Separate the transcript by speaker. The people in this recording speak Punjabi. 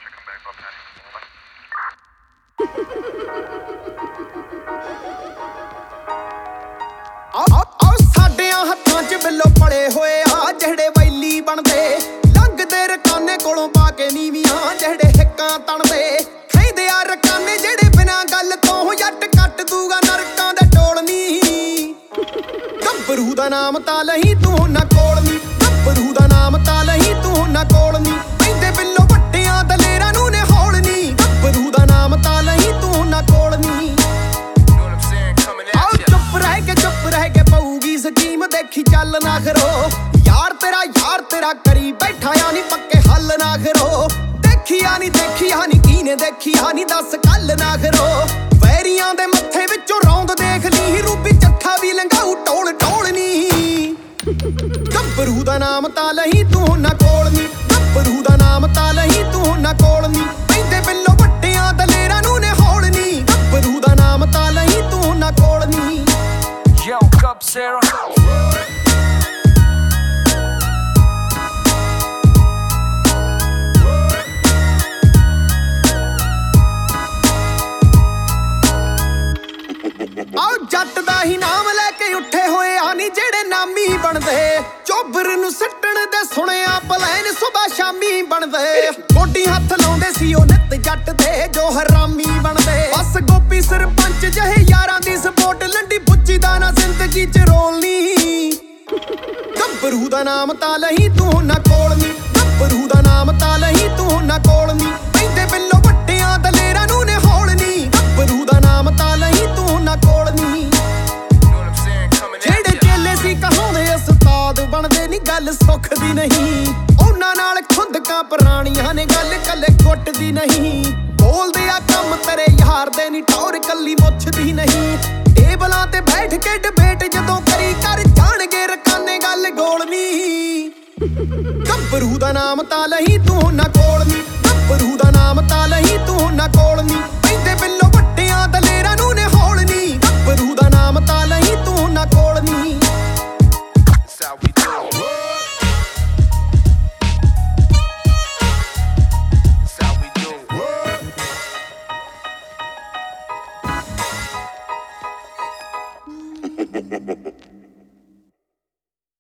Speaker 1: ਸਾਡਿਆਂ ਹੱਥਾਂ 'ਚ ਬਿੱਲੋ ਪੜੇ ਹੋਏ ਆ ਜਿਹੜੇ ਵੈਲੀ ਬਣਦੇ ਲੰਘਦੇ ਰਕਾਨੇ ਕੋਲੋਂ ਪਾ ਕੇ ਨੀਵੀਆਂ ਜਿਹੜੇ ਹਿੱਕਾਂ ਤਣਦੇ ਖੈਂਦੇ ਆ ਰਕਾਨੇ ਜਿਹੜੇ ਬਿਨਾਂ ਗੱਲ ਤੋਂ ਜੱਟ ਕੱਟ ਦੂਗਾ ਨਰਕਾਂ ਦੇ ਟੋਲ ਨੀ ਗੱਭਰੂ ਦਾ ਨਾਮ ਤਾਂ ਲਈ ਤੂੰ ਨਾ ਕੋਲ ਨੀ ਗੱਭਰੂ ਦਾ ਨਾਮ ਤਾਂ ਲਈ ਤੂੰ ਨਾ ਕੋਲ ਨੀ ਪੈਂਦੇ ਬਿੱਲੋ ਵੱਟਿਆਂ ਦਲੇਰਾਂ ਨੂੰ ਨੇ ਹੌਲ ਨੀ ਗੱਭਰੂ ਦਾ ਨਾਮ ਤਾਂ ਲਈ ਤੂੰ ਨਾ ਕੋਲ ਨੀ ਚੁੱਪ ਰਹਿ ਕੇ ਪਊਗੀ ਸਕੀਮ ਦੇਖੀ ਚੱਲ ਨਾ ਖਰੋ ਯਾਰ ਤੇਰਾ ਕਰੀ ਬੈਠਾ ਆ ਨੀ ਪੱਕੇ ਹੱਲ ਨਾ ਖਰੋ ਦੇਖਿਆ ਨੀ ਕੀਨੇ ਦੇਖਿਆ ਨੀ ਦੱਸ ਕੱਲ ਨਾ ਖਰੋ ਵੈਰੀਆਂ ਦੇ ਮੱਥੇ ਵਿੱਚੋਂ ਰੌਂਦ ਦੇਖ ਲਈ ਰੂਬੀ ਚੱਠਾ ਵੀ ਲੰਘਾਊ ਟੋਲ ਨੀ ਗੱਭਰੂ ਦਾ ਨਾਮ ਤਾਂ ਲਈ ਤੂੰ ਨਾ ਕੋਲ ਨੀ ਗੱਭਰੂ ਦਾ ਨਾਮ ਤਾਂ ਲਈ ਤੂੰ ਨਾ ਕੋਲ ਨੀ ਪੈਂਦੇ ਬਿੱਲੋ ਵੱਟਿਆਂ ਦਲੇਰਾਂ ਨੂੰ ਨੇ ਹੌਲ ਨੀ ਗੱਭਰੂ ਦਾ ਨਾਮ ਤਾਂ ਲਈ ਤੂੰ ਨਾ ਕੋਲ ਨੀ
Speaker 2: Yo, Cup Sarah.
Speaker 1: ਆਓ ਜੱਟ ਦਾ ਹੀ ਨਾਮ ਲੈ ਕੇ ਉੱਠੇ ਹੋਏ ਆ ਨੀ ਜਿਹੜੇ ਨਾਮੀ ਬਣਦੇ ਚੋਬਰ ਨੂੰ ਸੱਟਣ ਦੇ ਸੁਣਿਆ ਪਲੈਨ ਸੁਬਾ ਸ਼ਾਮੀ ਬਣਦੇ ਗੋਡੀ ਹੱਥ ਲਾਉਂਦੇ ਸੀ ਉਹ ਨਿੱਤ ਜੱਟ ਦੇ ਜੋ ਹਰਾਮੀ ਬਣਦੇ ਬਸ ਗੋਪੀ ਸਰਪੰਚ ਜਿਹੇ ਯਾਰਾਂ ਦੀ ਸਪੋਰਟ ਲੰਡੀ ਪੁੱਜੀ ਦਾ ਨਾ ਜ਼ਿੰਦਗੀ 'ਚ ਰੋਲ ਨੀ ਗੱਭਰੂ ਦਾ ਨਾਮ ਤਾਂ ਲਈ ਤੂੰ ਨਾ ਕੋਲ ਨੀ ਗੱਭਰੂ ਦਾ ਨਾਮ ਤਾਂ ਲਈ ਤੂੰ ਨਾ ਕੋਲ ਨੀ ਪੈਂਦੇ ਬਿੱਲੋ ਵੱਟਿਆਂ ਦਲੇਰਾਂ ਨੂੰ ਨੇ ਹੌਲ ਨੀ ਗੱਭਰੂ ਦਾ ਨਾਮ ਤਾਂ ਲਈ ਤੂੰ ਨਾ ਕੋਲ ਨੀ ਜਿਹੜੇ ਚੇਲੇ ਸੀ ਕਹਾਉਂਦੇ ਉਸਤਾਦ ਬਣਦੇ ਨੀ ਗੱਲ ਸੁੱਖ ਦੀ ਨਹੀਂ ਉਹਨਾਂ ਨਾਲ ਖੁੰਦਕਾਂ ਪੁਰਾਣੀਆਂ ਨੇ ਗੱਲ ਕੱਲੇ ਗੁੱਟ ਦੀ ਨਹੀਂ ਬੋਲਦੇ ਆ ਕੰਮ ਤੇਰੇ ਯਾਰ ਦੇ ਨੀ ਟੌਰ ਕੱਲੀ ਮੁੱਛ ਦੀ ਨਹੀਂ ਟੇਬਲਾਂ ਤੇ ਬੈਠ ਕੇ ਡਿਬੇਟ ਜਦੋਂ ਕਰੀ ਕਰ ਜਾਣਗੇ ਰਕਾਨੇ ਗੱਲ ਗੋਲ ਨੀ ਗੱਭਰੂ ਦਾ ਨਾਮ ਤਾਂ ਲਈ ਤੂੰ ਨਾ ਕੋਲ